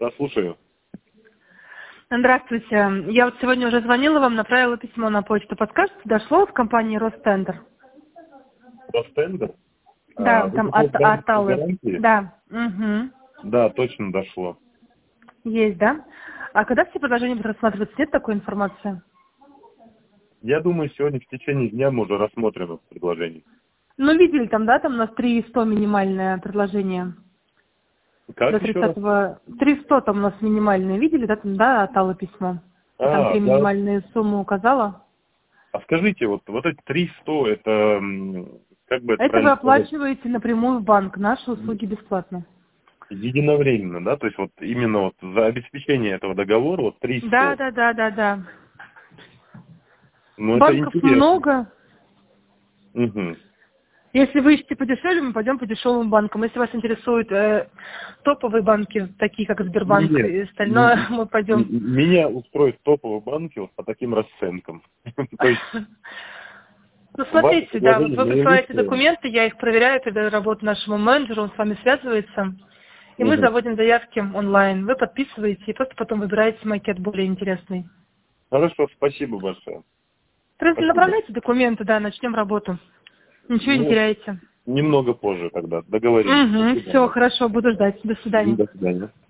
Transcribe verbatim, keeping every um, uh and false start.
Да, слушаю. Здравствуйте. Я вот сегодня уже звонила вам, направила письмо на почту. Подскажете, дошло в компании Ростендер? Ростендер? Да, А, вы там по от, поводу от гарантии? Аллы. гарантии? Да. Угу. Да, точно дошло. Есть, да? А когда все предложения будут рассматриваться? Нет такой информации? Я думаю, сегодня в течение дня мы уже рассмотрим это предложение. Ну, видели там, да, там у нас три сто минимальное предложение. Как До еще раз? тридцатого. три сто там у нас минимальное. Видели, да, там, да, от Аллы письмо? Я там А, три да. минимальные суммы указала. А скажите, вот, вот эти три сто, это, м, как бы это Это вы правильно сказать, оплачиваете напрямую в банк. Наши услуги бесплатно. единовременно, да? То есть вот именно вот за обеспечение этого договора вот три Да, сто. да, да, да, да. Ну, это Банков интересно. много. Угу. Если вы ищете подешевле, мы пойдем по дешевым банкам. Если вас интересуют э, топовые банки, такие как Сбербанк Нет, и м- остальное, мы пойдем. м- меня устроит топовые банки вот по таким расценкам. То есть Ну, ваше смотрите, да, вот предложение вы меня присылаете устроит. документы, я их проверяю, передаю работу нашему менеджеру, он с вами связывается, и мы Мгм. заводим заявки онлайн. Вы подписываете и просто потом выбираете макет более интересный. Хорошо, спасибо большое. Просто Спасибо. направляйте документы, да, начнем работу. Ничего не Ну, теряете. немного позже тогда. Договорились. До Угу, все, свидания. хорошо, буду ждать. До Мгм, свидания. До свидания.